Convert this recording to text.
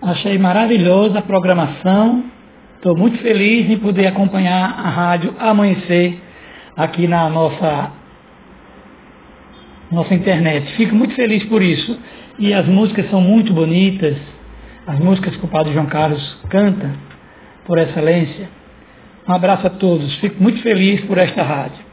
Achei maravilhosa a programação. Estou muito feliz em poder acompanhar a Rádio Amanhecer aqui na nossa internet. Fico muito feliz por isso. E as músicas são muito bonitas. As músicas que o Padre João Carlos canta, por excelência. Um abraço a todos. Fico muito feliz por esta rádio.